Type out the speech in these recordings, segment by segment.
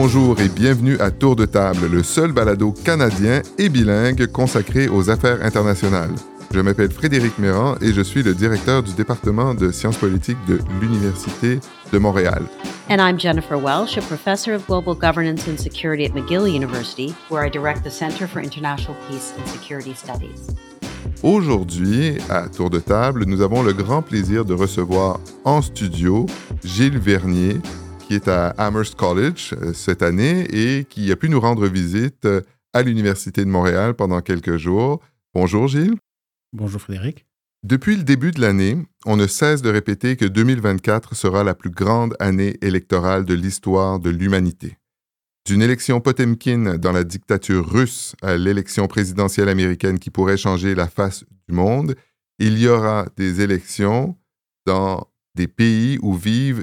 Bonjour et bienvenue à Tour de table, le seul balado canadien et bilingue consacré aux affaires internationales. Je m'appelle Frédéric Méran et je suis le directeur du département de sciences politiques de l'Université de Montréal. And I'm Jennifer Welsh, a professor of global governance and security at McGill University, where I direct the Center for International Peace and Security Studies. Aujourd'hui, à Tour de table, nous avons le grand plaisir de recevoir en studio Gilles Vernier, qui est à Amherst College cette année et qui a pu nous rendre visite à l'Université de Montréal pendant quelques jours. Bonjour Gilles. Bonjour Frédéric. Depuis le début de l'année, on ne cesse de répéter que 2024 sera la plus grande année électorale de l'histoire de l'humanité. D'une élection Potemkin dans la dictature russe à l'élection présidentielle américaine qui pourrait changer la face du monde, il y aura des élections dans des pays où vivent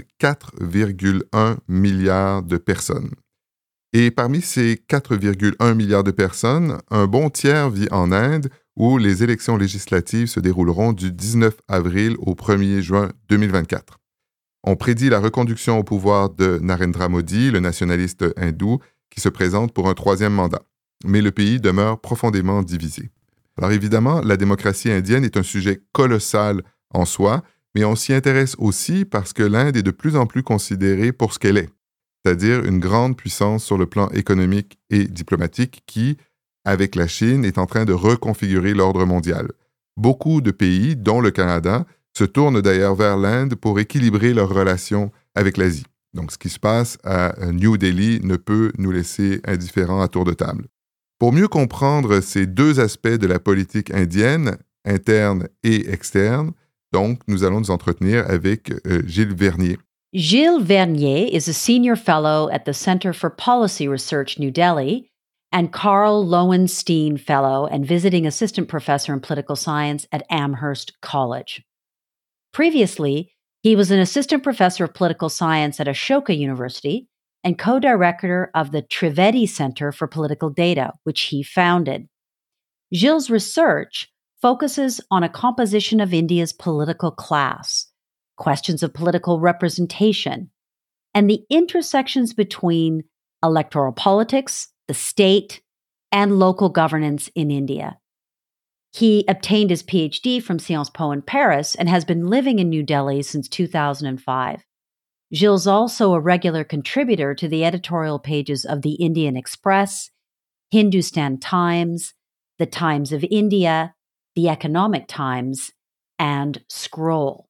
4,1 milliards de personnes. Et parmi ces 4,1 milliards de personnes, un bon tiers vit en Inde, où les élections législatives se dérouleront du 19 avril au 1er juin 2024. On prédit la reconduction au pouvoir de Narendra Modi, le nationaliste hindou, qui se présente pour un troisième mandat. Mais le pays demeure profondément divisé. Alors évidemment, la démocratie indienne est un sujet colossal en soi, mais on s'y intéresse aussi parce que l'Inde est de plus en plus considérée pour ce qu'elle est, c'est-à-dire une grande puissance sur le plan économique et diplomatique qui, avec la Chine, est en train de reconfigurer l'ordre mondial. Beaucoup de pays, dont le Canada, se tournent d'ailleurs vers l'Inde pour équilibrer leurs relations avec l'Asie. Donc, ce qui se passe à New Delhi ne peut nous laisser indifférents à tour de table. Pour mieux comprendre ces deux aspects de la politique indienne, interne et externe, donc, nous allons nous entretenir avec Gilles Vernier. Gilles Vernier is a senior fellow at the Center for Policy Research, New Delhi, and Carl Lowenstein Fellow and visiting assistant professor in political science at Amherst College. Previously, he was an assistant professor of political science at Ashoka University and co-director of the Trivedi Center for Political Data, which he founded. Gilles' research focuses on a composition of India's political class, questions of political representation, and the intersections between electoral politics, the state, and local governance in India. He obtained his PhD from Sciences Po in Paris and has been living in New Delhi since 2005. Gilles is also a regular contributor to the editorial pages of the Indian Express, Hindustan Times, the Times of India, the Economic Times, and Scroll.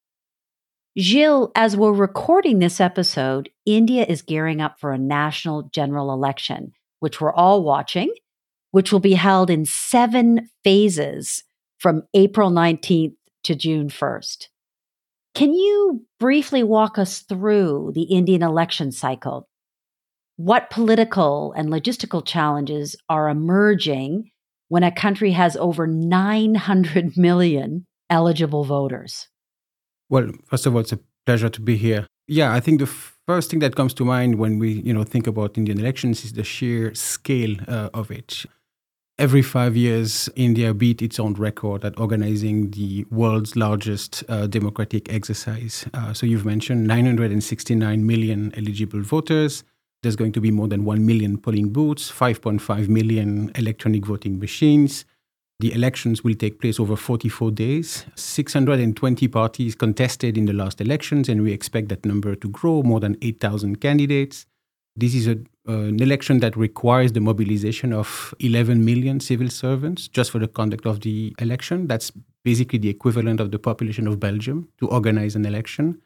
Gilles, as we're recording this episode, India is gearing up for a national general election, which we're all watching, which will be held in 7 phases from April 19th to June 1st. Can you briefly walk us through the Indian election cycle? What political and logistical challenges are emerging when a country has over 900 million eligible voters? Well, first of all, it's a pleasure to be here. Yeah, I think the first thing that comes to mind when we think about Indian elections is the sheer scale of it. Every 5 years, India beat its own record at organizing the world's largest democratic exercise. So you've mentioned 969 million eligible voters. There's going to be more than 1 million polling booths, 5.5 million electronic voting machines. The elections will take place over 44 days. 620 parties contested in the last elections, and we expect that number to grow, more than 8,000 candidates. This is an election that requires the mobilization of 11 million civil servants just for the conduct of the election. That's basically the equivalent of the population of Belgium to organize an election.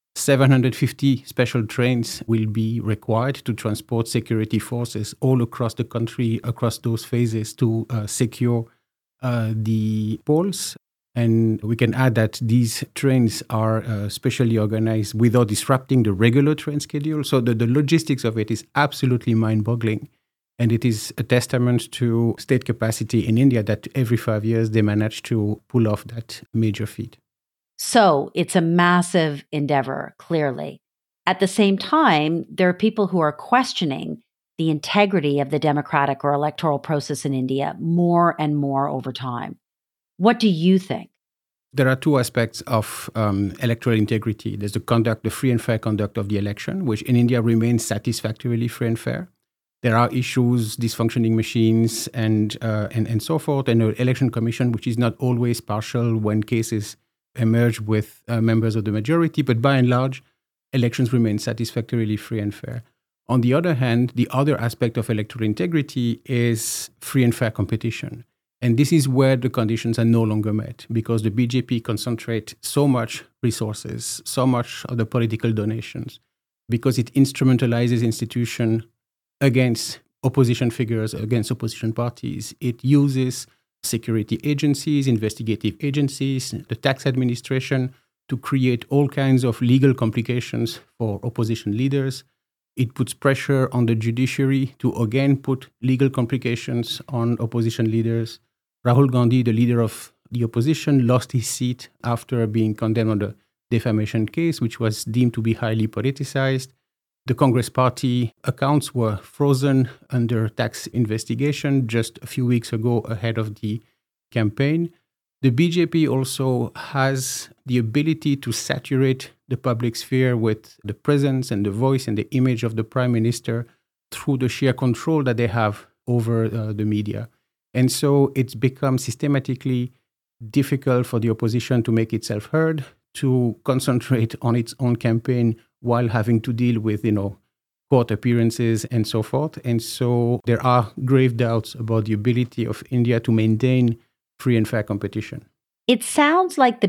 750 special trains will be required to transport security forces all across the country, across those phases to secure the polls. And we can add that these trains are specially organized without disrupting the regular train schedule. So the logistics of it is absolutely mind-boggling. And it is a testament to state capacity in India that every 5 years they manage to pull off that major feat. So it's a massive endeavor, clearly. At the same time, there are people who are questioning the integrity of the democratic or electoral process in India more and more over time. What do you think? There are two aspects of electoral integrity. There's the free and fair conduct of the election, which in India remains satisfactorily free and fair. There are issues, dysfunctioning machines, and so forth, and an election commission which is not always partial when cases emerge with members of the majority, but by and large, elections remain satisfactorily free and fair. On the other hand, the other aspect of electoral integrity is free and fair competition. And this is where the conditions are no longer met because the BJP concentrates so much resources, so much of the political donations, because it instrumentalizes institutions against opposition figures, against opposition parties. It uses security agencies, investigative agencies, the tax administration to create all kinds of legal complications for opposition leaders. It puts pressure on the judiciary to again put legal complications on opposition leaders. Rahul Gandhi, the leader of the opposition, lost his seat after being condemned on the defamation case, which was deemed to be highly politicized. The Congress party accounts were frozen under tax investigation just a few weeks ago ahead of the campaign. The BJP also has the ability to saturate the public sphere with the presence and the voice and the image of the prime minister through the sheer control that they have over the media. And so it's become systematically difficult for the opposition to make itself heard, to concentrate on its own campaign while having to deal with, court appearances and so forth. And so there are grave doubts about the ability of India to maintain free and fair competition. It sounds like the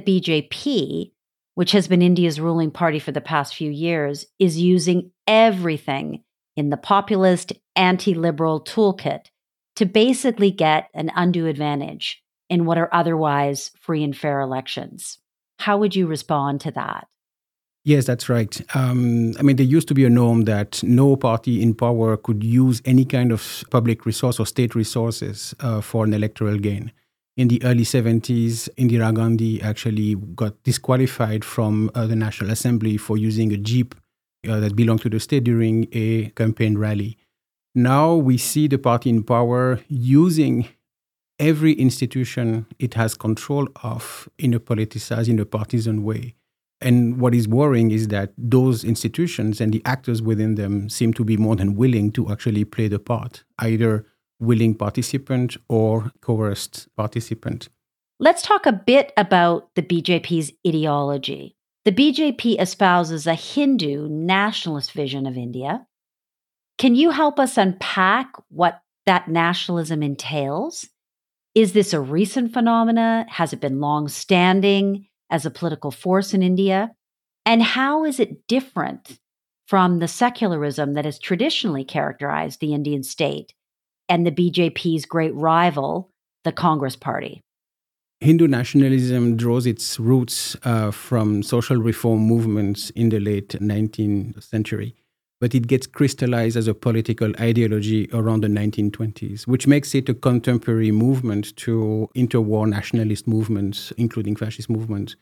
BJP, which has been India's ruling party for the past few years, is using everything in the populist, anti-liberal toolkit to basically get an undue advantage in what are otherwise free and fair elections. How would you respond to that? Yes, that's right. There used to be a norm that no party in power could use any kind of public resource or state resources for an electoral gain. In the early 70s, Indira Gandhi actually got disqualified from the National Assembly for using a jeep that belonged to the state during a campaign rally. Now we see the party in power using every institution it has control of in a politicized, in a partisan way. And what is worrying is that those institutions and the actors within them seem to be more than willing to actually play the part, either willing participant or coerced participant. Let's talk a bit about the BJP's ideology. The BJP espouses a Hindu nationalist vision of India. Can you help us unpack what that nationalism entails? Is this a recent phenomena? Has it been long-standing as a political force in India? And how is it different from the secularism that has traditionally characterized the Indian state and the BJP's great rival, the Congress Party? Hindu nationalism draws its roots from social reform movements in the late 19th century, but it gets crystallized as a political ideology around the 1920s, which makes it a contemporary movement to interwar nationalist movements, including fascist movements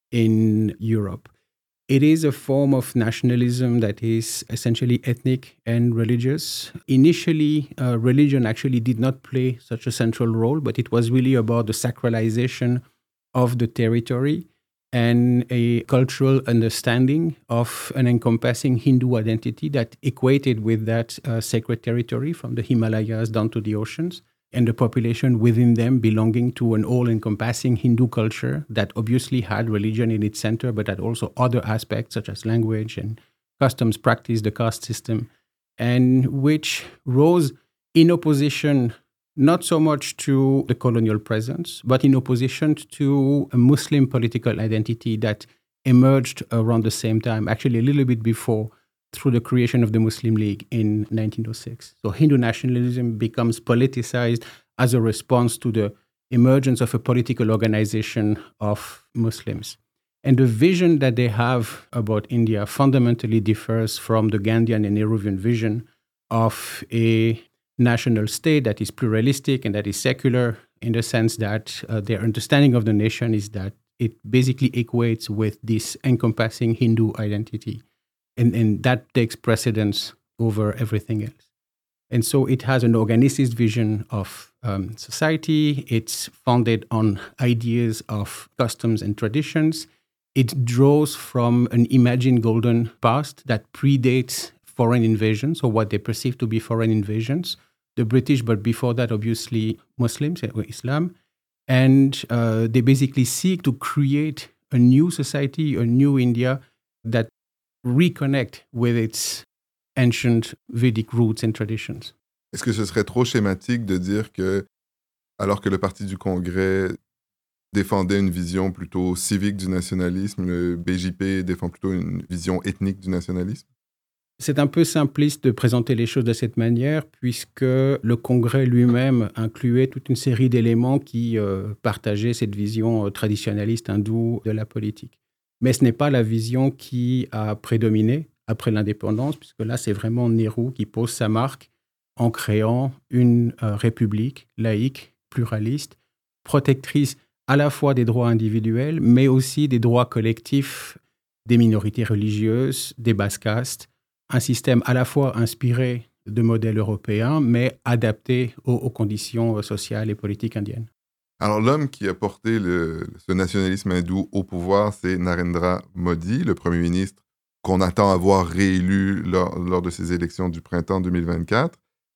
in Europe. It is a form of nationalism that is essentially ethnic and religious. Initially, religion actually did not play such a central role, but it was really about the sacralization of the territory and a cultural understanding of an encompassing Hindu identity that equated with that sacred territory from the Himalayas down to the oceans, and the population within them belonging to an all-encompassing Hindu culture that obviously had religion in its center, but had also other aspects such as language and customs practice, the caste system, and which rose in opposition not so much to the colonial presence, but in opposition to a Muslim political identity that emerged around the same time, actually a little bit before, through the creation of the Muslim League in 1906. So Hindu nationalism becomes politicized as a response to the emergence of a political organization of Muslims. And the vision that they have about India fundamentally differs from the Gandhian and Nehruvian vision of a national state that is pluralistic and that is secular, in the sense that their understanding of the nation is that it basically equates with this encompassing Hindu identity. And that takes precedence over everything else. And so it has an organicist vision of society. It's founded on ideas of customs and traditions. It draws from an imagined golden past that predates foreign invasions, or what they perceive to be foreign invasions. The British, but before that, obviously, Muslims or Islam. And they basically seek to create a new society, a new India that reconnect with its ancient Vedic roots and traditions. Est-ce que ce serait trop schématique de dire que, alors que le Parti du Congrès défendait une vision plutôt civique du nationalisme, le BJP défend plutôt une vision ethnique du nationalisme? C'est un peu simpliste de présenter les choses de cette manière, puisque le Congrès lui-même incluait toute une série d'éléments qui partageaient cette vision traditionnaliste hindoue de la politique. Mais ce n'est pas la vision qui a prédominé après l'indépendance, puisque là, c'est vraiment Nehru qui pose sa marque en créant une république laïque, pluraliste, protectrice à la fois des droits individuels, mais aussi des droits collectifs des minorités religieuses, des basses castes, un système à la fois inspiré de modèles européens, mais adapté aux conditions sociales et politiques indiennes. Alors, l'homme qui a porté ce nationalisme hindou au pouvoir, c'est Narendra Modi, le premier ministre qu'on attend avoir réélu lors de ces élections du printemps 2024.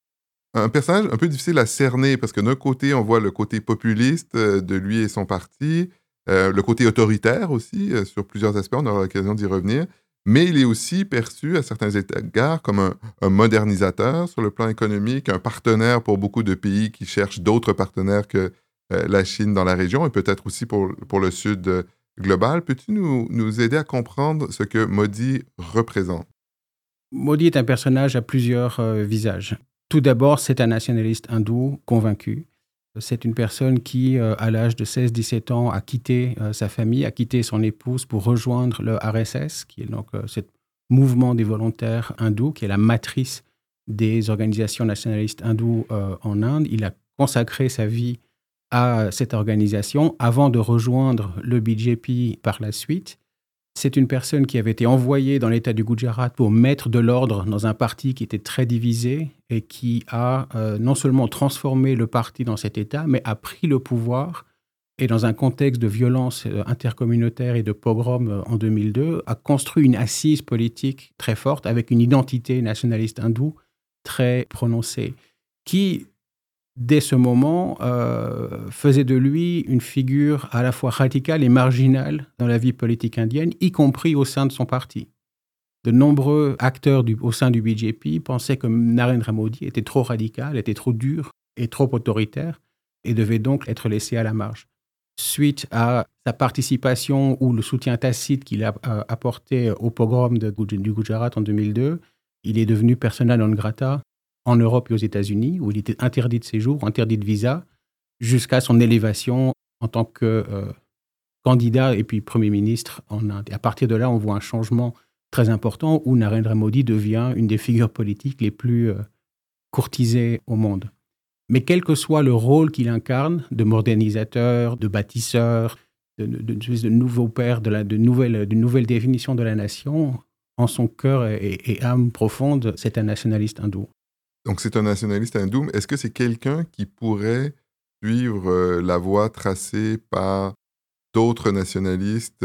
Un personnage un peu difficile à cerner, parce que d'un côté, on voit le côté populiste de lui et son parti, le côté autoritaire aussi, sur plusieurs aspects, on aura l'occasion d'y revenir, mais il est aussi perçu à certains égards comme un modernisateur sur le plan économique, un partenaire pour beaucoup de pays qui cherchent d'autres partenaires que la Chine dans la région, et peut-être aussi pour le Sud global. Peux-tu nous aider à comprendre ce que Modi représente? Modi est un personnage à plusieurs visages. Tout d'abord, c'est un nationaliste hindou convaincu. C'est une personne qui, à l'âge de 16-17 ans, a quitté sa famille, a quitté son épouse pour rejoindre le RSS, qui est donc ce mouvement des volontaires hindous, qui est la matrice des organisations nationalistes hindoues en Inde. Il a consacré sa vie à cette organisation avant de rejoindre le BJP par la suite. C'est une personne qui avait été envoyée dans l'État du Gujarat pour mettre de l'ordre dans un parti qui était très divisé et qui a non seulement transformé le parti dans cet État, mais a pris le pouvoir et dans un contexte de violence intercommunautaire et de pogrom en 2002, a construit une assise politique très forte avec une identité nationaliste hindoue très prononcée, qui, dès ce moment, faisait de lui une figure à la fois radicale et marginale dans la vie politique indienne, y compris au sein de son parti. De nombreux acteurs au sein du BJP pensaient que Narendra Modi était trop radical, était trop dur et trop autoritaire et devait donc être laissé à la marge. Suite à sa participation ou le soutien tacite qu'il a apporté au pogrom du Gujarat en 2002, il est devenu persona non grata en Europe et aux États-Unis, où il était interdit de séjour, interdit de visa, jusqu'à son élévation en tant que candidat et puis Premier ministre en Inde. Et à partir de là, on voit un changement très important où Narendra Modi devient une des figures politiques les plus courtisées au monde. Mais quel que soit le rôle qu'il incarne, de modernisateur, de bâtisseur, de nouveau père, de nouvelle définition de la nation, en son cœur et âme profonde, c'est un nationaliste hindou. Donc, c'est un nationaliste hindou, mais est-ce que c'est quelqu'un qui pourrait suivre la voie tracée par d'autres nationalistes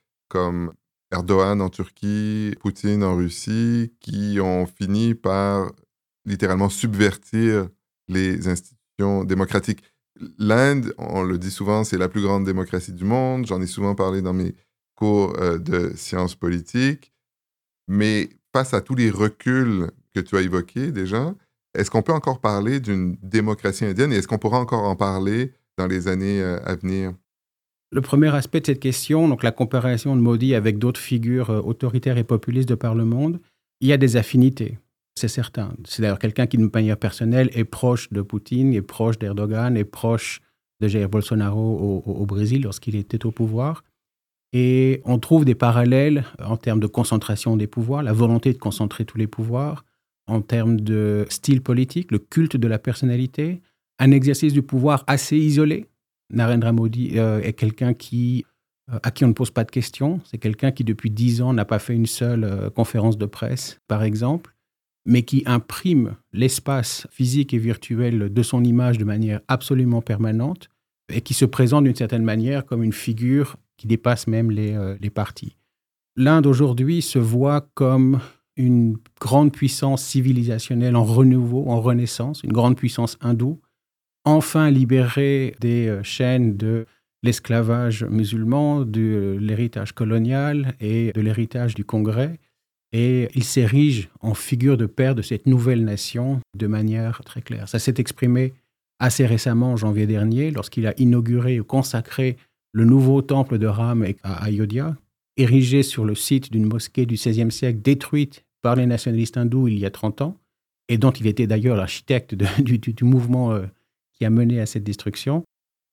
comme Erdogan en Turquie, Poutine en Russie, qui ont fini par littéralement subvertir les institutions démocratiques? L'Inde, on le dit souvent, c'est la plus grande démocratie du monde. J'en ai souvent parlé dans mes cours de sciences politiques. Mais face à tous les reculs que tu as évoqués déjà, est-ce qu'on peut encore parler d'une démocratie indienne et est-ce qu'on pourra encore en parler dans les années à venir? Le premier aspect de cette question, donc la comparaison de Modi avec d'autres figures autoritaires et populistes de par le monde, il y a des affinités, c'est certain. C'est d'ailleurs quelqu'un qui, de manière personnelle, est proche de Poutine, est proche d'Erdogan, est proche de Jair Bolsonaro au Brésil lorsqu'il était au pouvoir. Et on trouve des parallèles en termes de concentration des pouvoirs, la volonté de concentrer tous les pouvoirs, en termes de style politique, le culte de la personnalité, un exercice du pouvoir assez isolé. Narendra Modi est quelqu'un à qui on ne pose pas de questions. C'est quelqu'un qui, depuis 10 ans, n'a pas fait une seule conférence de presse, par exemple. mais qui imprime l'espace physique et virtuel de son image de manière absolument permanente et qui se présente d'une certaine manière comme une figure qui dépasse même les partis. L'Inde aujourd'hui se voit comme une grande puissance civilisationnelle en renouveau, en renaissance, une grande puissance hindoue, enfin libérée des chaînes de l'esclavage musulman, de l'héritage colonial et de l'héritage du Congrès. Et il s'érige en figure de père de cette nouvelle nation de manière très claire. Ça s'est exprimé assez récemment, en janvier dernier, lorsqu'il a inauguré ou consacré le nouveau temple de Ram à Ayodhya, érigé sur le site d'une mosquée du XVIe siècle, détruite par les nationalistes hindous il y a 30 ans, et dont il était d'ailleurs l'architecte du mouvement qui a mené à cette destruction,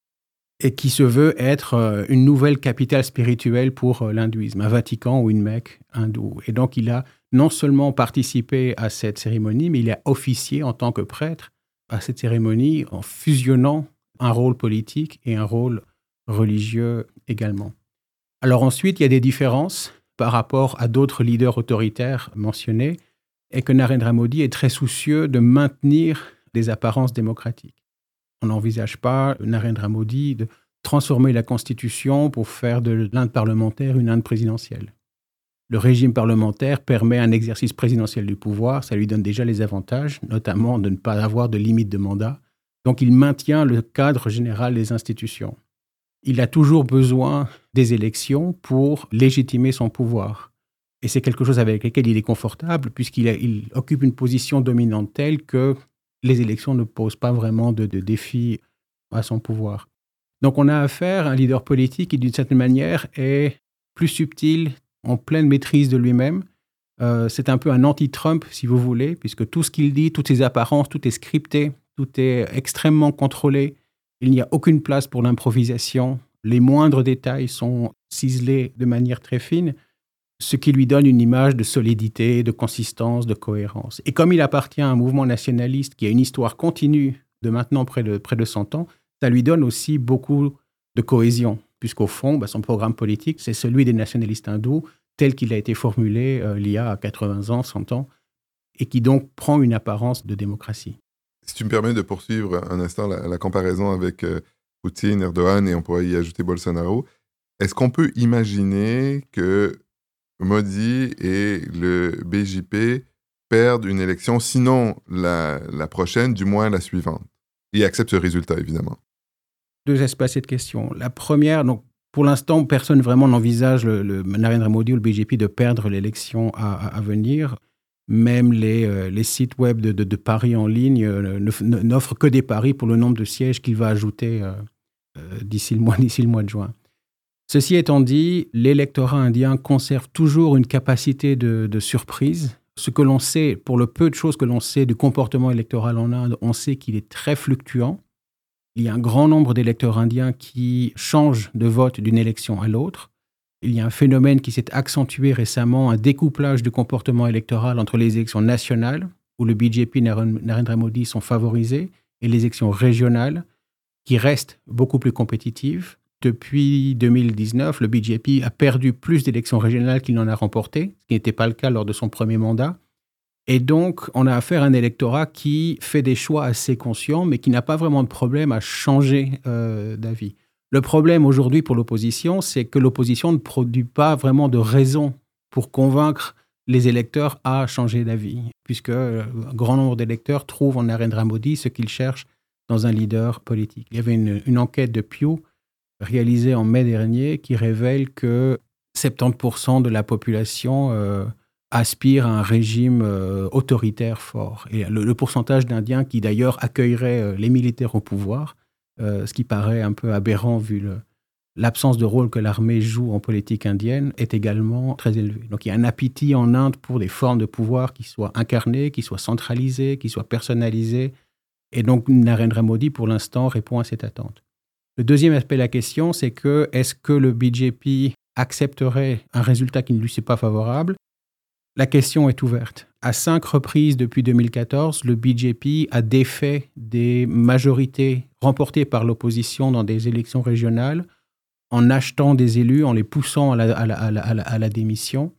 et qui se veut être une nouvelle capitale spirituelle pour l'hindouisme, un Vatican ou une Mecque hindoue. Et donc il a non seulement participé à cette cérémonie, mais il a officié en tant que prêtre à cette cérémonie en fusionnant un rôle politique et un rôle religieux également. Alors ensuite, il y a des différences par rapport à d'autres leaders autoritaires mentionnés, et que Narendra Modi est très soucieux de maintenir des apparences démocratiques. On n'envisage pas, Narendra Modi, de transformer la Constitution pour faire de l'Inde parlementaire une Inde présidentielle. Le régime parlementaire permet un exercice présidentiel du pouvoir, ça lui donne déjà les avantages, notamment de ne pas avoir de limite de mandat. Donc il maintient le cadre général des institutions. Il a toujours besoin des élections pour légitimer son pouvoir. Et c'est quelque chose avec lequel il est confortable, puisqu'il occupe une position dominante telle que les élections ne posent pas vraiment de défi à son pouvoir. Donc on a affaire à un leader politique qui, d'une certaine manière, est plus subtil, en pleine maîtrise de lui-même. C'est un peu un anti-Trump, si vous voulez, puisque tout ce qu'il dit, toutes ses apparences, tout est scripté, tout est extrêmement contrôlé. Il n'y a aucune place pour l'improvisation. Les moindres détails sont ciselés de manière très fine, ce qui lui donne une image de solidité, de consistance, de cohérence. Et comme il appartient à un mouvement nationaliste qui a une histoire continue de maintenant près de 100 ans, ça lui donne aussi beaucoup de cohésion, puisqu'au fond, son programme politique, c'est celui des nationalistes hindous, tel qu'il a été formulé il y a 80 ans, 100 ans, et qui donc prend une apparence de démocratie. Si tu me permets de poursuivre un instant la comparaison avec Poutine, Erdogan, et on pourrait y ajouter Bolsonaro, est-ce qu'on peut imaginer que Modi et le BJP perdent une élection, sinon la prochaine, du moins la suivante, et acceptent ce résultat, évidemment? Deux aspects à cette question. La première, donc, pour l'instant, personne vraiment n'envisage le Narendra Modi ou le BJP de perdre l'élection à venir. Même les sites web de paris en ligne n'offrent que des paris pour le nombre de sièges qu'il va ajouter d'ici le mois de juin. Ceci étant dit, l'électorat indien conserve toujours une capacité de surprise. Ce que l'on sait, pour le peu de choses que l'on sait du comportement électoral en Inde, on sait qu'il est très fluctuant. Il y a un grand nombre d'électeurs indiens qui changent de vote d'une élection à l'autre. Il y a un phénomène qui s'est accentué récemment, un découplage du comportement électoral entre les élections nationales, où le BJP et Narendra Modi sont favorisés, et les élections régionales, qui restent beaucoup plus compétitives. Depuis 2019, le BJP a perdu plus d'élections régionales qu'il n'en a remporté, ce qui n'était pas le cas lors de son premier mandat. Et donc, on a affaire à un électorat qui fait des choix assez conscients, mais qui n'a pas vraiment de problème à changer d'avis. Le problème aujourd'hui pour l'opposition, c'est que l'opposition ne produit pas vraiment de raison pour convaincre les électeurs à changer d'avis, puisque un grand nombre d'électeurs trouvent en Narendra Modi ce qu'ils cherchent dans un leader politique. Il y avait une enquête de Pew réalisée en mai dernier qui révèle que 70% de la population aspire à un régime autoritaire fort. Et le pourcentage d'Indiens qui d'ailleurs accueilleraient les militaires au pouvoir, ce qui paraît un peu aberrant vu l'absence de rôle que l'armée joue en politique indienne, est également très élevé. Donc il y a un appétit en Inde pour des formes de pouvoir qui soient incarnées, qui soient centralisées, qui soient personnalisées. Et donc Narendra Modi, pour l'instant, répond à cette attente. Le deuxième aspect de la question, c'est que est-ce que le BJP accepterait un résultat qui ne lui est pas favorable? La question est ouverte. À 5 reprises depuis 2014, le BJP a défait des majorités remportées par l'opposition dans des élections régionales en achetant des élus, en les poussant à la démission.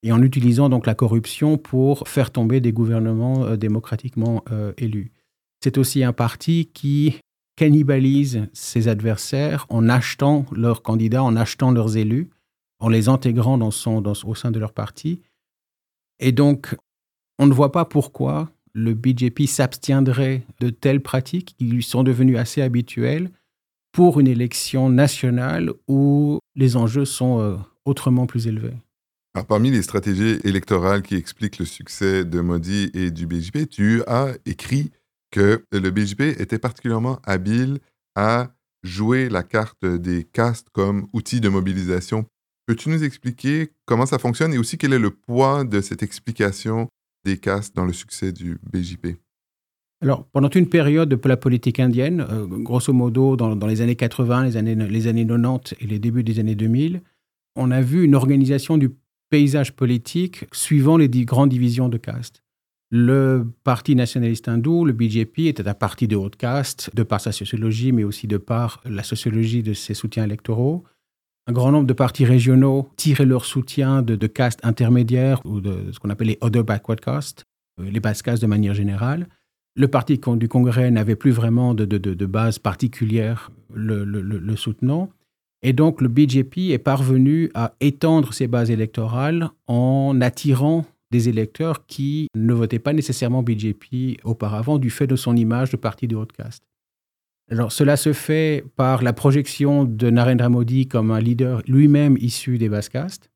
et en utilisant donc la corruption pour faire tomber des gouvernements démocratiquement élus. C'est aussi un parti qui cannibalise ses adversaires en achetant leurs candidats, en achetant leurs élus, en les intégrant au sein de leur parti. Et donc, on ne voit pas pourquoi le BJP s'abstiendrait de telles pratiques qui lui sont devenues assez habituelles pour une élection nationale où les enjeux sont autrement plus élevés. Alors, parmi les stratégies électorales qui expliquent le succès de Modi et du BJP, tu as écrit que le BJP était particulièrement habile à jouer la carte des castes comme outil de mobilisation. Peux-tu nous expliquer comment ça fonctionne et aussi quel est le poids de cette explication des castes dans le succès du BJP? Alors, pendant une période de la politique indienne, grosso modo dans les années 80, les années 90 et les débuts des années 2000, on a vu une organisation du paysage politique suivant les grandes divisions de castes. Le parti nationaliste hindou, le BJP, était un parti de haute caste, de par sa sociologie, mais aussi de par la sociologie de ses soutiens électoraux. Un grand nombre de partis régionaux tiraient leur soutien de castes intermédiaires ou de ce qu'on appelle les other backward castes, les basses castes de manière générale. Le parti du Congrès n'avait plus vraiment de base particulière le soutenant. Et donc, le BJP est parvenu à étendre ses bases électorales en attirant des électeurs qui ne votaient pas nécessairement BJP auparavant du fait de son image de parti de haute caste. Alors, cela se fait par la projection de Narendra Modi comme un leader lui-même issu des basses castes.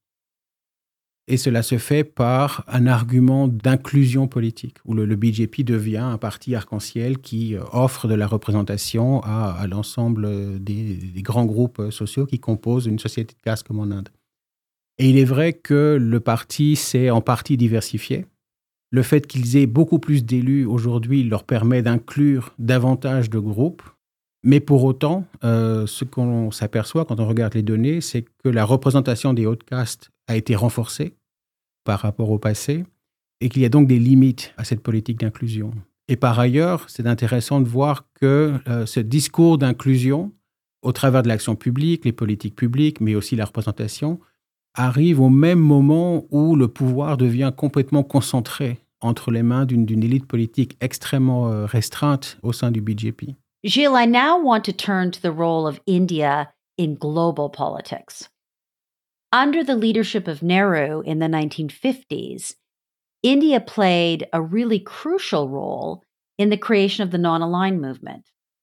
Et cela se fait par un argument d'inclusion politique, où le BJP devient un parti arc-en-ciel qui offre de la représentation à l'ensemble des grands groupes sociaux qui composent une société de caste comme en Inde. Et il est vrai que le parti s'est en partie diversifié. Le fait qu'ils aient beaucoup plus d'élus aujourd'hui leur permet d'inclure davantage de groupes. Mais pour autant, ce qu'on s'aperçoit quand on regarde les données, c'est que la représentation des hautes castes a été renforcée par rapport au passé et qu'il y a donc des limites à cette politique d'inclusion. Et par ailleurs, c'est intéressant de voir que ce discours d'inclusion, au travers de l'action publique, les politiques publiques, mais aussi la représentation, arrive au même moment où le pouvoir devient complètement concentré entre les mains d'une élite politique extrêmement restreinte au sein du BJP. Gilles, I now want to turn to the role of India in global politics. Under the leadership of Nehru in the 1950s, India played a really crucial role in the creation of the non-aligned movement.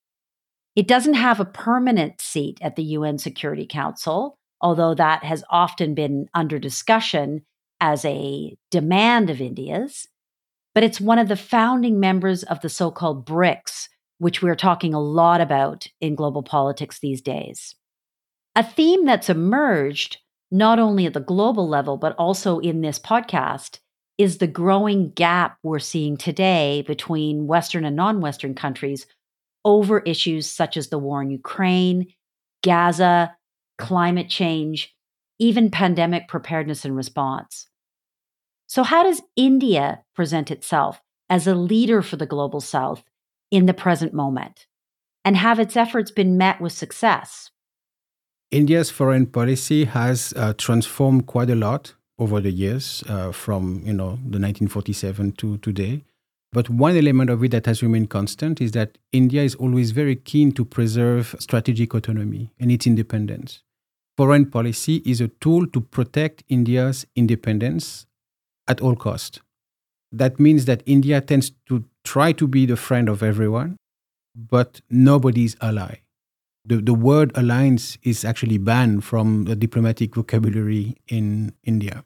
It doesn't have a permanent seat at the UN Security Council, although that has often been under discussion as a demand of India's, but it's one of the founding members of the so-called BRICS, which we're talking a lot about in global politics these days. A theme that's emerged not only at the global level, but also in this podcast, is the growing gap we're seeing today between Western and non-Western countries over issues such as the war in Ukraine, Gaza, climate change, even pandemic preparedness and response. So how does India present itself as a leader for the global South in the present moment? And have its efforts been met with success? India's foreign policy has transformed quite a lot over the years, from the 1947 to today. But one element of it that has remained constant is that India is always very keen to preserve strategic autonomy and its independence. Foreign policy is a tool to protect India's independence at all cost. That means that India tends to try to be the friend of everyone, but nobody's ally. The word alliance is actually banned from the diplomatic vocabulary in India.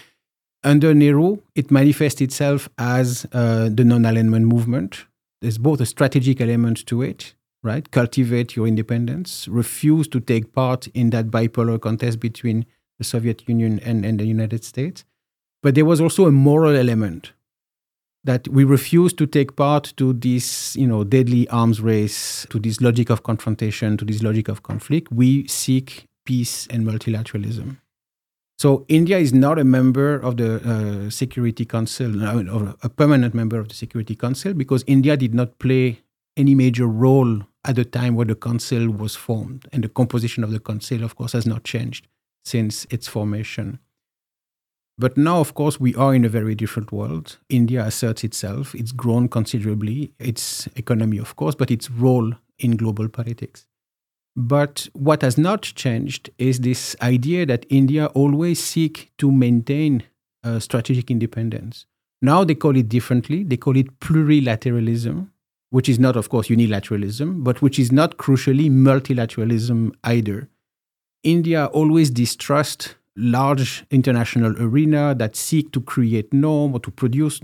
Under Nehru, it manifests itself as the non-alignment movement. There's both a strategic element to it, right? Cultivate your independence, refuse to take part in that bipolar contest between the Soviet Union and the United States. But there was also a moral element that we refuse to take part to this, deadly arms race, to this logic of confrontation, to this logic of conflict. We seek peace and multilateralism. So India is not a member of the Security Council, or a permanent member of the Security Council, because India did not play any major role at the time where the council was formed. And the composition of the council, of course, has not changed since its formation. But now, of course, we are in a very different world. India asserts itself. It's grown considerably, its economy, of course, but its role in global politics. But what has not changed is this idea that India always seek to maintain strategic independence. Now they call it differently. They call it plurilateralism, which is not, of course, unilateralism, but which is not crucially multilateralism either. India always distrusts large international arena that seek to create norm or to produce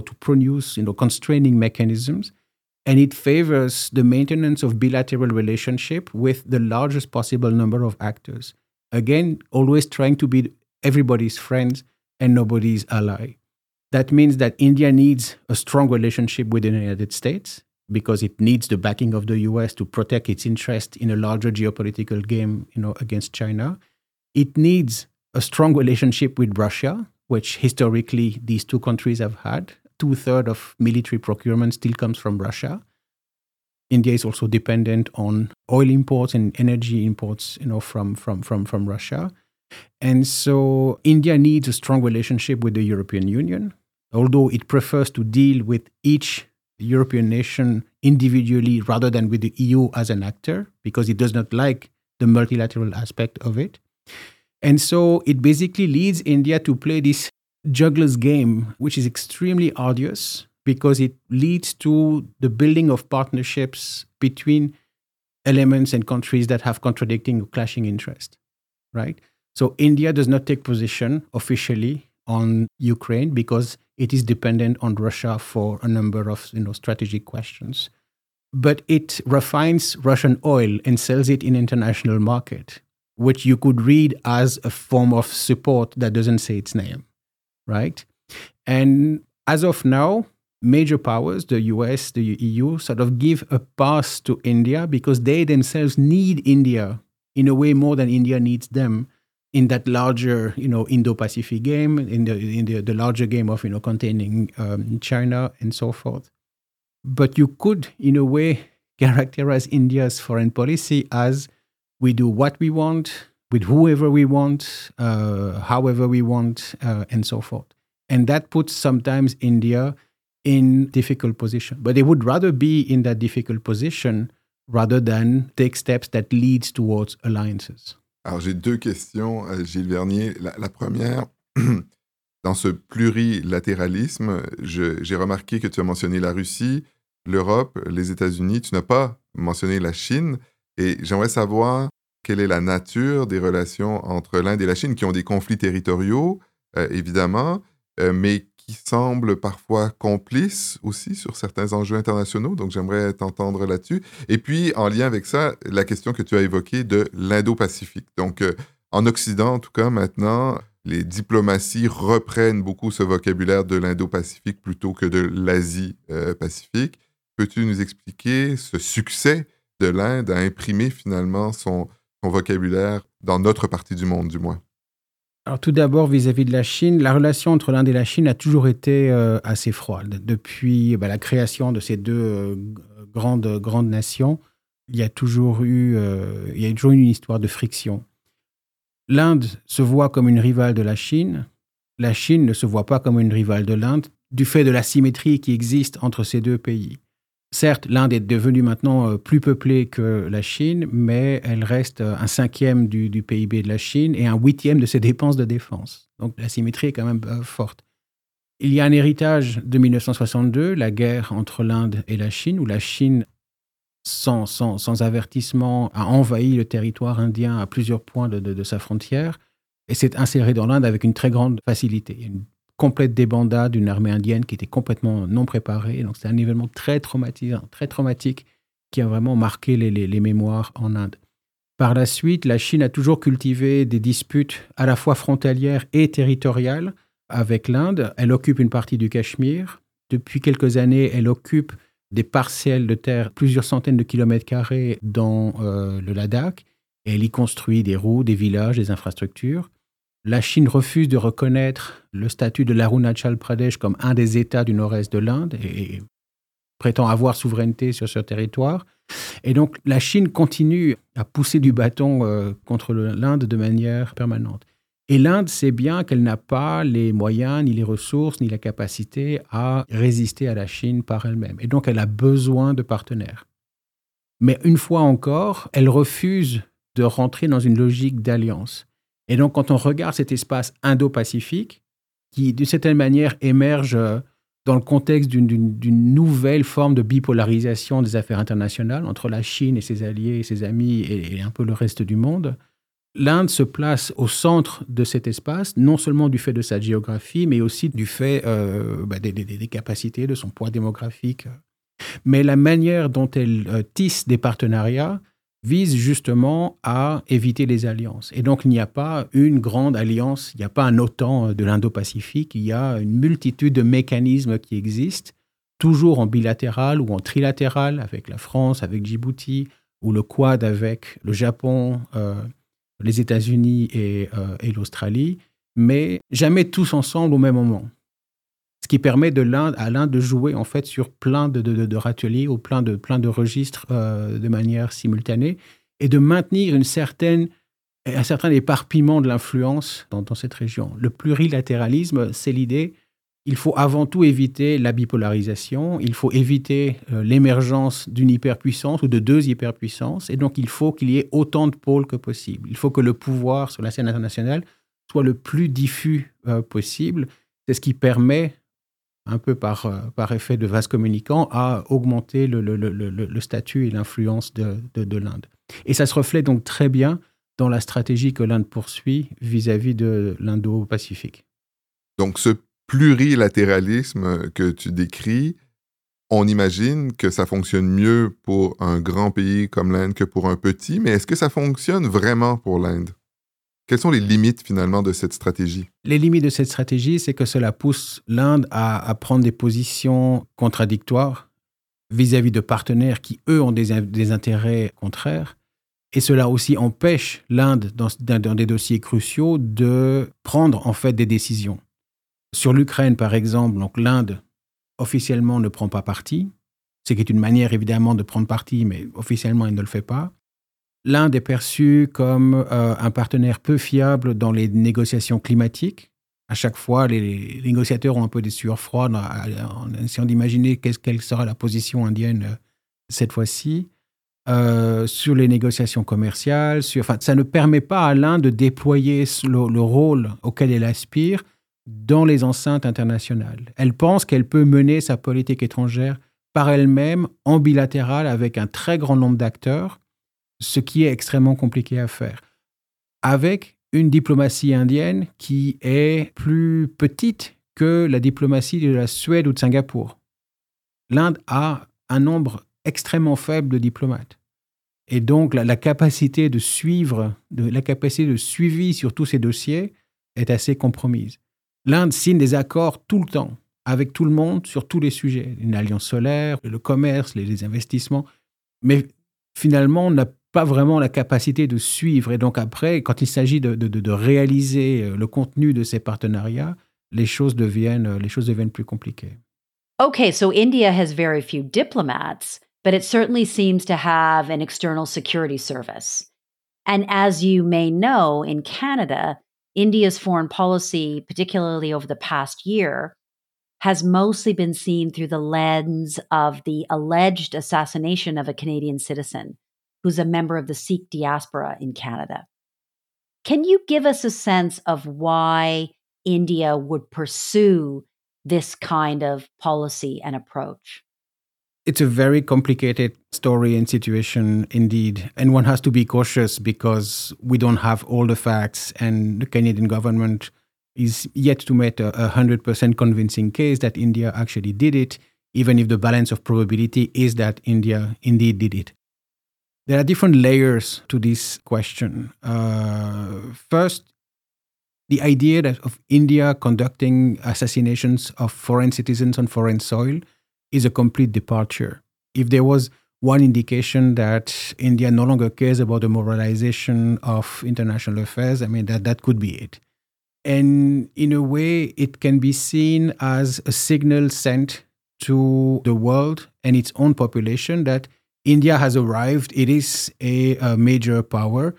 constraining mechanisms. And it favors the maintenance of bilateral relationship with the largest possible number of actors. Again, always trying to be everybody's friend and nobody's ally. That means that India needs a strong relationship with the United States because it needs the backing of the US to protect its interest in a larger geopolitical game, against China. It needs a strong relationship with Russia, which historically these two countries have had. 2/3 of military procurement still comes from Russia. India is also dependent on oil imports and energy imports, from Russia. And so India needs a strong relationship with the European Union, although it prefers to deal with each European nation individually rather than with the EU as an actor, because it does not like the multilateral aspect of it. And so it basically leads India to play this juggler's game, which is extremely arduous because it leads to the building of partnerships between elements and countries that have contradicting or clashing interests, right? So India does not take position officially on Ukraine because it is dependent on Russia for a number of strategic questions. But it refines Russian oil and sells it in international market, which you could read as a form of support that doesn't say its name, right? And as of now, major powers, the US, the EU, sort of give a pass to India because they themselves need India in a way more than India needs them in that larger, Indo-Pacific game, in the larger game of, containing China and so forth. But you could, in a way, characterize India's foreign policy as we do what we want, with whoever we want, however we want, and so forth. And that puts sometimes India in difficult position. But they would rather be in that difficult position rather than take steps that leads towards alliances. Alors, j'ai deux questions, Gilles Vernier. La première, dans ce plurilatéralisme, j'ai remarqué que tu as mentionné la Russie, l'Europe, les États-Unis. Tu n'as pas mentionné la Chine. Et j'aimerais savoir quelle est la nature des relations entre l'Inde et la Chine, qui ont des conflits territoriaux, évidemment, mais qui semblent parfois complices aussi sur certains enjeux internationaux. Donc, j'aimerais t'entendre là-dessus. Et puis, en lien avec ça, la question que tu as évoquée de l'Indo-Pacifique. Donc, en Occident, en tout cas, maintenant, les diplomaties reprennent beaucoup ce vocabulaire de l'Indo-Pacifique plutôt que de l'Asie-Pacifique. Peux-tu nous expliquer ce succès de l'Inde à imprimer finalement son vocabulaire dans notre partie du monde, du moins? Alors tout d'abord, vis-à-vis de la Chine, la relation entre l'Inde et la Chine a toujours été assez froide. Depuis la création de ces deux grandes nations, il y a toujours eu une histoire de friction. L'Inde se voit comme une rivale de la Chine ne se voit pas comme une rivale de l'Inde, du fait de l'asymétrie qui existe entre ces deux pays. Certes, l'Inde est devenue maintenant plus peuplée que la Chine, mais elle reste un 5e du PIB de la Chine et un 8e de ses dépenses de défense. Donc la symétrie est quand même forte. Il y a un héritage de 1962, la guerre entre l'Inde et la Chine, où la Chine, sans avertissement, a envahi le territoire indien à plusieurs points de sa frontière et s'est insérée dans l'Inde avec une très grande facilité. Il y a une complète débandade d'une armée indienne qui était complètement non préparée. Donc, c'est un événement très traumatique qui a vraiment marqué les mémoires en Inde. Par la suite, la Chine a toujours cultivé des disputes à la fois frontalières et territoriales avec l'Inde. Elle occupe une partie du Cachemire. Depuis quelques années, elle occupe des parcelles de terre, plusieurs centaines de kilomètres carrés dans le Ladakh. Et elle y construit des routes, des villages, des infrastructures. La Chine refuse de reconnaître le statut de l'Arunachal Pradesh comme un des États du nord-est de l'Inde et prétend avoir souveraineté sur ce territoire. Et donc, la Chine continue à pousser du bâton contre l'Inde de manière permanente. Et l'Inde sait bien qu'elle n'a pas les moyens, ni les ressources, ni la capacité à résister à la Chine par elle-même. Et donc, elle a besoin de partenaires. Mais une fois encore, elle refuse de rentrer dans une logique d'alliance. Et donc, quand on regarde cet espace Indo-Pacifique, qui, d'une certaine manière, émerge dans le contexte d'une nouvelle forme de bipolarisation des affaires internationales entre la Chine et ses alliés et ses amis et un peu le reste du monde, l'Inde se place au centre de cet espace, non seulement du fait de sa géographie, mais aussi du fait des capacités, de son poids démographique. Mais la manière dont elle tisse des partenariats vise justement à éviter les alliances. Et donc, il n'y a pas une grande alliance, il n'y a pas un OTAN de l'Indo-Pacifique, il y a une multitude de mécanismes qui existent, toujours en bilatéral ou en trilatéral, avec la France, avec Djibouti, ou le Quad avec le Japon, les États-Unis et l'Australie, mais jamais tous ensemble au même moment. Ce qui permet à l'Inde de jouer en fait sur plein de râteliers ou plein de registres de manière simultanée et de maintenir un certain éparpillement de l'influence dans cette région. Le plurilatéralisme, c'est l'idée. Il faut avant tout éviter la bipolarisation, il faut éviter l'émergence d'une hyperpuissance ou de deux hyperpuissances, et donc il faut qu'il y ait autant de pôles que possible. Il faut que le pouvoir sur la scène internationale soit le plus diffus possible. C'est ce qui permet, un peu par effet de vase communicant, à augmenter le statut et l'influence de l'Inde. Et ça se reflète donc très bien dans la stratégie que l'Inde poursuit vis-à-vis de l'Indo-Pacifique. Donc, ce plurilatéralisme que tu décris, on imagine que ça fonctionne mieux pour un grand pays comme l'Inde que pour un petit, mais est-ce que ça fonctionne vraiment pour l'Inde? Quelles sont les limites, finalement, de cette stratégie? Les limites de cette stratégie, c'est que cela pousse l'Inde à prendre des positions contradictoires vis-à-vis de partenaires qui, eux, ont des intérêts contraires. Et cela aussi empêche l'Inde, dans des dossiers cruciaux, de prendre, en fait, des décisions. Sur l'Ukraine, par exemple, donc l'Inde, officiellement, ne prend pas parti. Ce qui est une manière, évidemment, de prendre parti, mais officiellement, elle ne le fait pas. L'Inde est perçue comme un partenaire peu fiable dans les négociations climatiques. À chaque fois, les négociateurs ont un peu des sueurs froides en essayant d'imaginer quelle sera la position indienne cette fois-ci. Sur les négociations commerciales, ça ne permet pas à l'Inde de déployer le rôle auquel elle aspire dans les enceintes internationales. Elle pense qu'elle peut mener sa politique étrangère par elle-même, en bilatéral, avec un très grand nombre d'acteurs, ce qui est extrêmement compliqué à faire. Avec une diplomatie indienne qui est plus petite que la diplomatie de la Suède ou de Singapour. L'Inde a un nombre extrêmement faible de diplomates. Et donc, la capacité de suivi sur tous ces dossiers est assez compromise. L'Inde signe des accords tout le temps, avec tout le monde, sur tous les sujets. Une alliance solaire, le commerce, les investissements. Mais finalement, on n'a pas vraiment la capacité de suivre. Et donc après, quand il s'agit de réaliser le contenu de ces partenariats, les choses deviennent plus compliquées. Okay, so India has very few diplomats, but it certainly seems to have an external security service. And as you may know, in Canada, India's foreign policy, particularly over the past year, has mostly been seen through the lens of the alleged assassination of a Canadian citizen who's a member of the Sikh diaspora in Canada. Can you give us a sense of why India would pursue this kind of policy and approach? It's a very complicated story and situation indeed. And one has to be cautious because we don't have all the facts, and the Canadian government is yet to make a 100% convincing case that India actually did it, even if the balance of probability is that India indeed did it. There are different layers to this question. First, the idea of India conducting assassinations of foreign citizens on foreign soil is a complete departure. If there was one indication that India no longer cares about the moralization of international affairs, I mean, that could be it. And in a way, it can be seen as a signal sent to the world and its own population that India has arrived. It is a major power,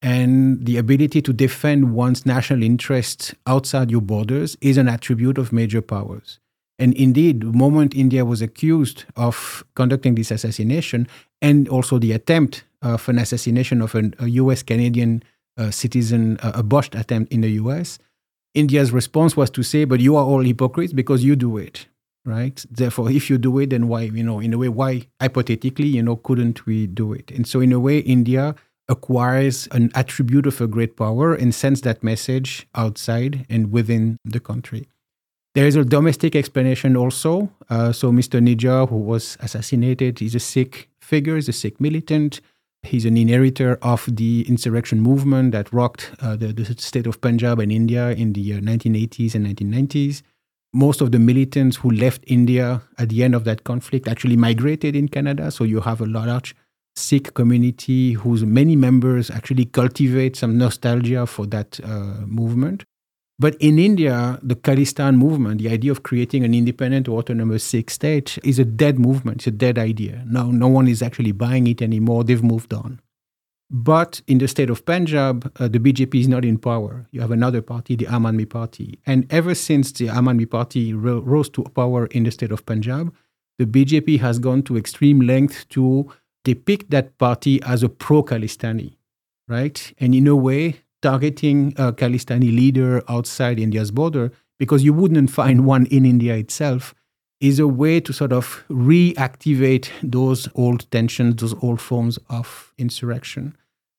And the ability to defend one's national interests outside your borders is an attribute of major powers. And indeed, the moment India was accused of conducting this assassination and also the attempt of an assassination of a US-Canadian citizen, a botched attempt in the US, India's response was to say, but you are all hypocrites because you do it, right? Therefore, if you do it, then why, in a way, why, hypothetically, couldn't we do it? And so in a way, India acquires an attribute of a great power and sends that message outside and within the country. There is a domestic explanation also. So Mr. Nijjar, who was assassinated, is a Sikh figure, is a Sikh militant. He's an inheritor of the insurrection movement that rocked the state of Punjab and India in the 1980s and 1990s. Most of the militants who left India at the end of that conflict actually migrated in Canada. So you have a large Sikh community whose many members actually cultivate some nostalgia for that movement. But in India, the Khalistan movement, the idea of creating an independent or autonomous Sikh state, is a dead movement. It's a dead idea. No one is actually buying it anymore. They've moved on. But in the state of Punjab, the BJP is not in power. You have another party, the Aam Aadmi Party. And ever since the Aam Aadmi Party rose to power in the state of Punjab, the BJP has gone to extreme length to depict that party as a pro-Khalistani, right? And in a way, targeting a Khalistani leader outside India's border, because you wouldn't find one in India itself, is a way to sort of reactivate those old tensions, those old forms of insurrection.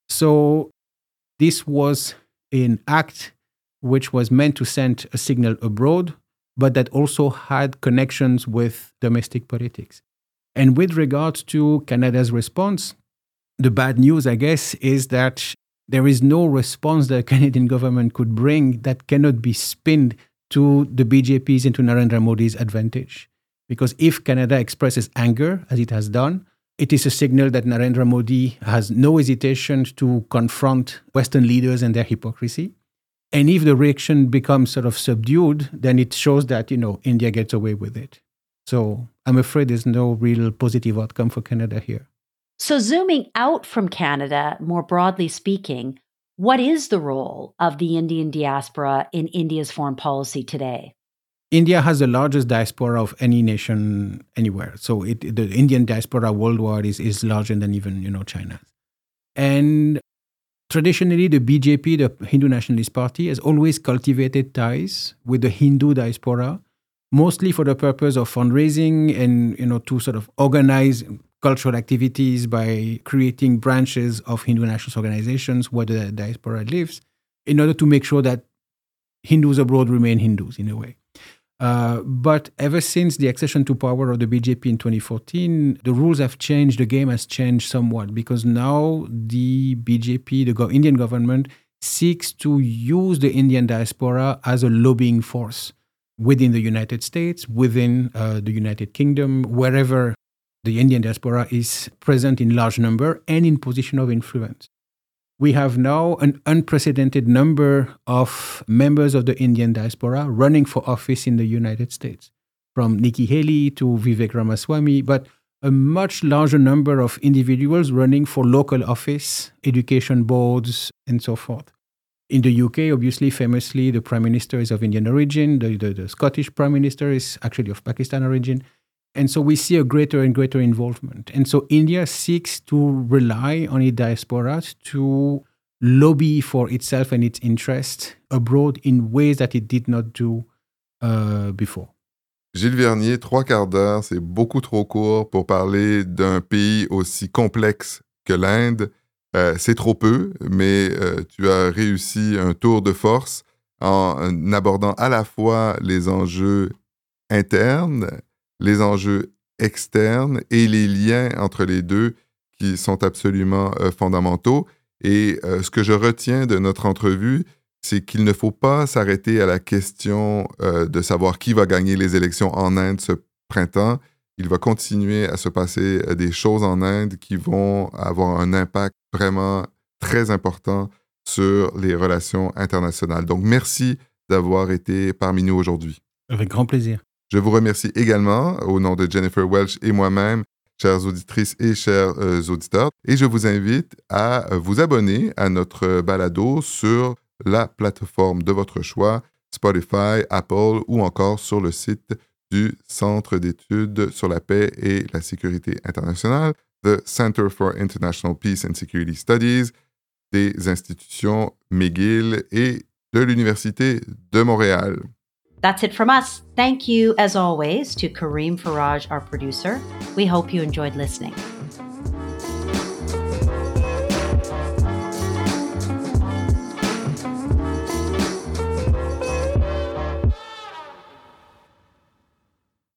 So this was an act which was meant to send a signal abroad, but that also had connections with domestic politics. And with regards to Canada's response, the bad news, I guess, is that there is no response the Canadian government could bring that cannot be spinned to the BJP's and to Narendra Modi's advantage. Because if Canada expresses anger, as it has done, it is a signal that Narendra Modi has no hesitation to confront Western leaders and their hypocrisy. And if the reaction becomes sort of subdued, then it shows that, India gets away with it. So I'm afraid there's no real positive outcome for Canada here. So zooming out from Canada, more broadly speaking, what is the role of the Indian diaspora in India's foreign policy today? India has the largest diaspora of any nation anywhere. So the Indian diaspora worldwide is larger than even, China's. And traditionally, the BJP, the Hindu Nationalist Party, has always cultivated ties with the Hindu diaspora, mostly for the purpose of fundraising and, to sort of organize cultural activities by creating branches of Hindu nationalist organizations where the diaspora lives, in order to make sure that Hindus abroad remain Hindus in a way. But ever since the accession to power of the BJP in 2014, the rules have changed, the game has changed somewhat, because now the BJP, the Indian government, seeks to use the Indian diaspora as a lobbying force within the United States, within the United Kingdom, wherever the Indian diaspora is present in large number and in position of influence. We have now an unprecedented number of members of the Indian diaspora running for office in the United States, from Nikki Haley to Vivek Ramaswamy, but a much larger number of individuals running for local office, education boards, and so forth. In the UK, obviously, famously, the Prime Minister is of Indian origin. The Scottish Prime Minister is actually of Pakistan origin. And so we see a greater and greater involvement. And so India seeks to rely on its diaspora to lobby for itself and its interests abroad in ways that it did not do before. Gilles Vernier, 3/4 d'heure, c'est beaucoup trop court pour parler d'un pays aussi complexe que l'Inde. C'est trop peu, mais tu as réussi un tour de force en abordant à la fois les enjeux internes, les enjeux externes et les liens entre les deux qui sont absolument fondamentaux. Et ce que je retiens de notre entrevue, c'est qu'il ne faut pas s'arrêter à la question de savoir qui va gagner les élections en Inde ce printemps. Il va continuer à se passer des choses en Inde qui vont avoir un impact vraiment très important sur les relations internationales. Donc, merci d'avoir été parmi nous aujourd'hui. Avec grand plaisir. Je vous remercie également, au nom de Jennifer Welch et moi-même, chères auditrices et chers auditeurs. Et je vous invite à vous abonner à notre balado sur la plateforme de votre choix, Spotify, Apple ou encore sur le site du Centre d'études sur la paix et la sécurité internationale, the Center for International Peace and Security Studies, des institutions McGill et de l'Université de Montréal. That's it from us. Thank you, as always, to Kareem Faraj, our producer. We hope you enjoyed listening.